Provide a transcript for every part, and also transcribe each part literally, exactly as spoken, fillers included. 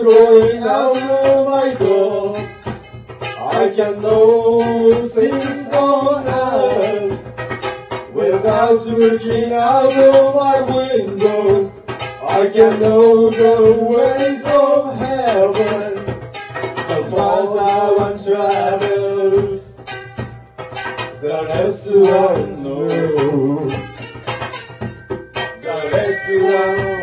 going out of my door, I can know things on earth without looking out of my window. I can know the ways of heaven. The farther one travels, the less one knows. The less one knows.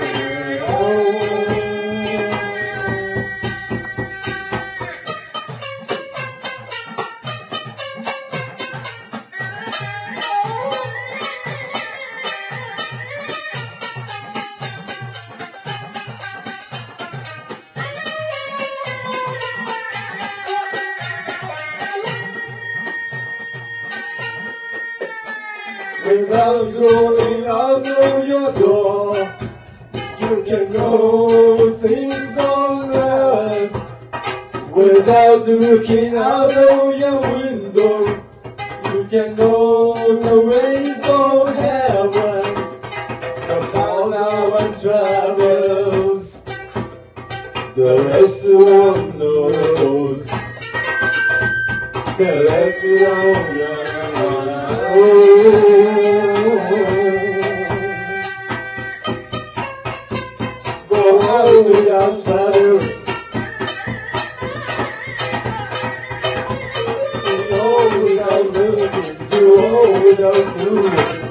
Without going out of your door, you can know things on earth. Without looking out of your window, you can know the ways of heaven. The farther one travels, the less one knows. The less one knows. Go out without travel. See all without looking. Do all without doing.